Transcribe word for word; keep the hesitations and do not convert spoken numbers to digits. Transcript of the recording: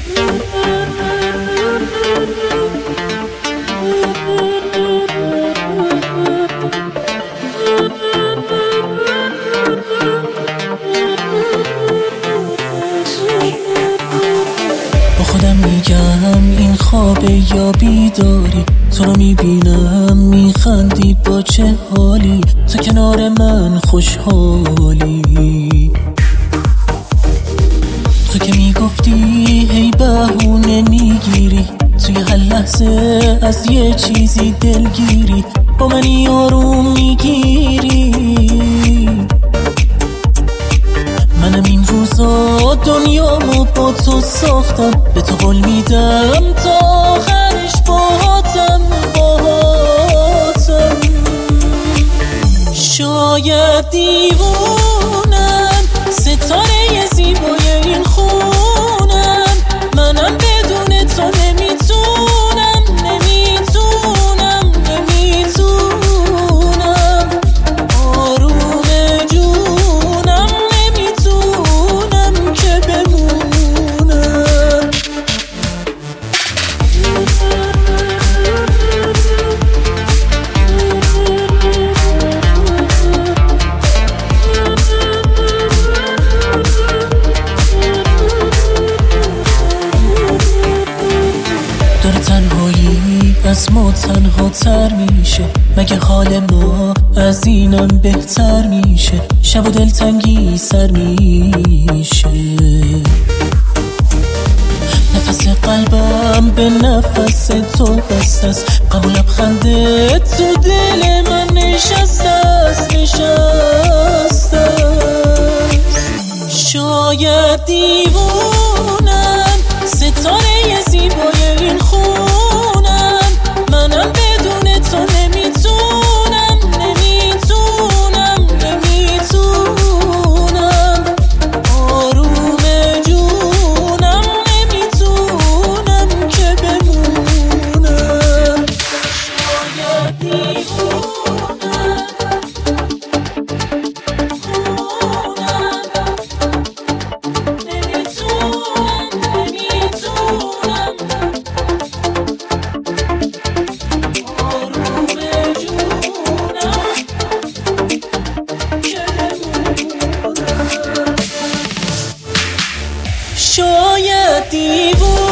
خودم میگم این خوابه یا بیداری، تو رو میبینم میخندی با چه حالی، تو کنار من خوشحالی. تو که میگفتی هی بهونه میگیری، توی هر لحظه از یه چیزی دلگیری، با منی آروم میگیری. منم این روزا دنیامو با تو ساختم، به تو قول میدم تا آخرش باهاتم باهاتم. شاید دیوونم، ستاره زیبای این خونم، منم بدون تو نمیتونم نمیتونم نمیتونم آروم جونم، نمیتونم که بمونم. داره تنهایی از ما تنها تر میشه، مگه حال ما از اینم بهتر میشه؟ شب و دلتنگی سر میشه، نفس قلبم به نفس تو بسته است، غم و لبخنده تو دل من نشسته است نشسته است. شاید دیوونم، ستاره زیبای این خونم، منم بدون تو نمیتونم نمیتونم نمیتونم آروم جونم، نمیتونم که بمونم. شاید دیوونم، شاید دیوونه